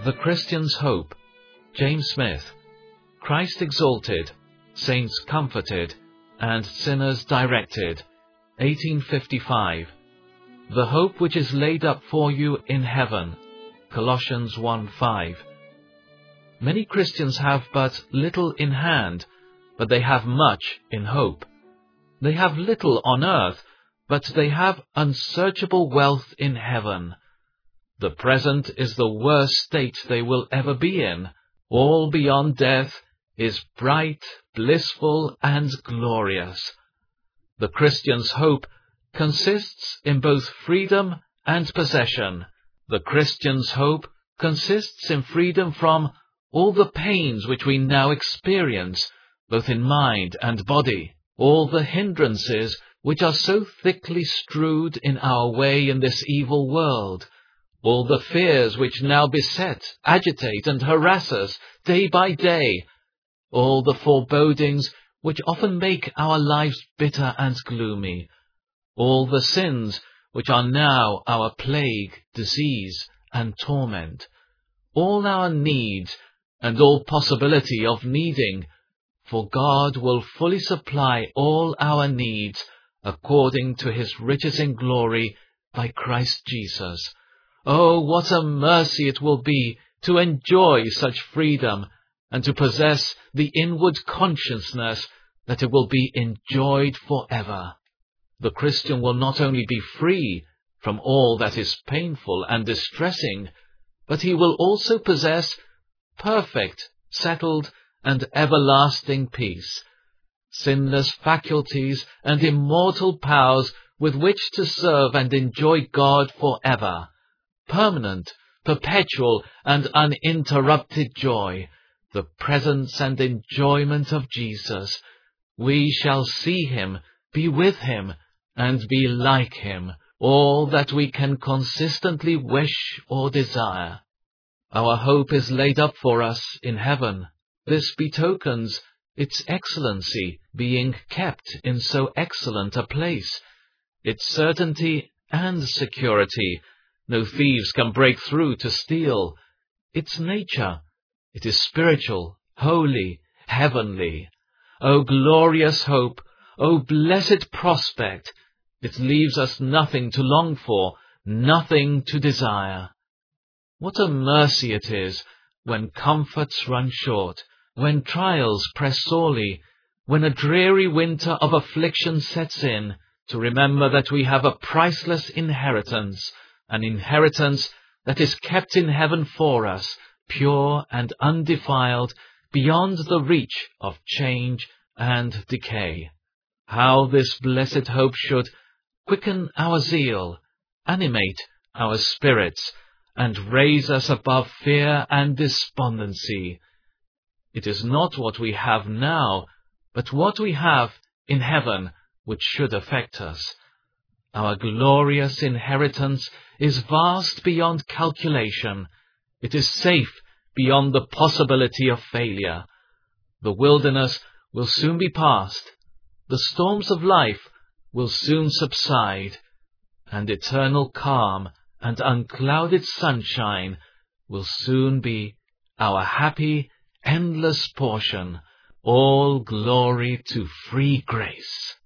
The Christian's Hope, James Smith. Christ exalted, saints comforted, and sinners directed. 1855. The hope which is laid up for you in heaven. Colossians 1:5. Many Christians have but little in hand, but they have much in hope. They have little on earth, but they have unsearchable wealth in heaven. The present is the worst state they will ever be in. All beyond death is bright, blissful, and glorious. The Christian's hope consists in both freedom and possession. The Christian's hope consists in freedom from all the pains which we now experience, both in mind and body, all the hindrances which are so thickly strewed in our way in this evil world, all the fears which now beset, agitate, and harass us day by day, all the forebodings which often make our lives bitter and gloomy, all the sins which are now our plague, disease, and torment, all our needs, and all possibility of needing, for God will fully supply all our needs according to His riches in glory by Christ Jesus. Oh, what a mercy it will be to enjoy such freedom and to possess the inward consciousness that it will be enjoyed forever. The Christian will not only be free from all that is painful and distressing, but he will also possess perfect, settled, and everlasting peace, sinless faculties and immortal powers with which to serve and enjoy God forever, permanent, perpetual, and uninterrupted joy, the presence and enjoyment of Jesus. We shall see Him, be with Him, and be like Him, all that we can consistently wish or desire. Our hope is laid up for us in heaven. This betokens its excellency being kept in so excellent a place, its certainty and security. No thieves can break through to steal. Its nature, it is spiritual, holy, heavenly. O glorious hope, O blessed prospect! It leaves us nothing to long for, nothing to desire. What a mercy it is when comforts run short, when trials press sorely, when a dreary winter of affliction sets in, to remember that we have a priceless inheritance, an inheritance that is kept in heaven for us, pure and undefiled, beyond the reach of change and decay. How this blessed hope should quicken our zeal, animate our spirits, and raise us above fear and despondency. It is not what we have now, but what we have in heaven which should affect us. Our glorious inheritance is vast beyond calculation. It is safe beyond the possibility of failure. The wilderness will soon be past. The storms of life will soon subside, and eternal calm and unclouded sunshine will soon be our happy, endless portion. All glory to free grace.